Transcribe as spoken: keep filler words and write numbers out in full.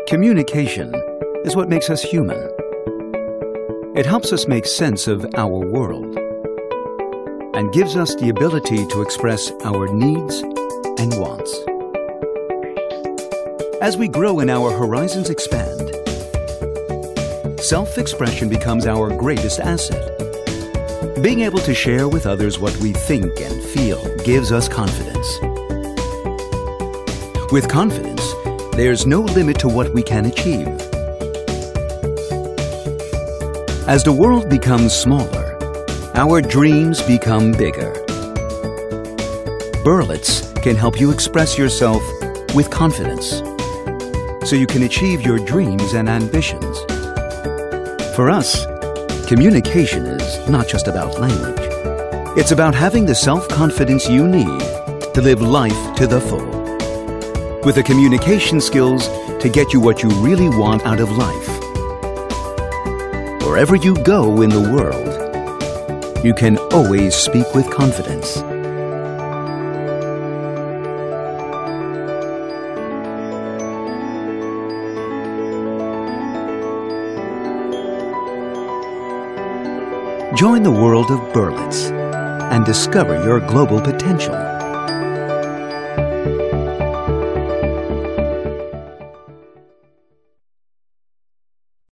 Communication is what makes us human. It helps us make sense of our world and gives us the ability to express our needs and wants. As we grow and our horizons expand, self-expression becomes our greatest asset. Being able to share with others what we think and feel gives us confidence. With confidence, there's no limit to what we can achieve. As the world becomes smaller, our dreams become bigger. Berlitz can help you express yourself with confidence, so you can achieve your dreams and ambitions. For us, communication is not just about language. It's about having the self-confidence you need to live life to the full, with the communication skills to get you what you really want out of life. Wherever you go in the world, you can always speak with confidence. Join the world of Berlitz and discover your global potential.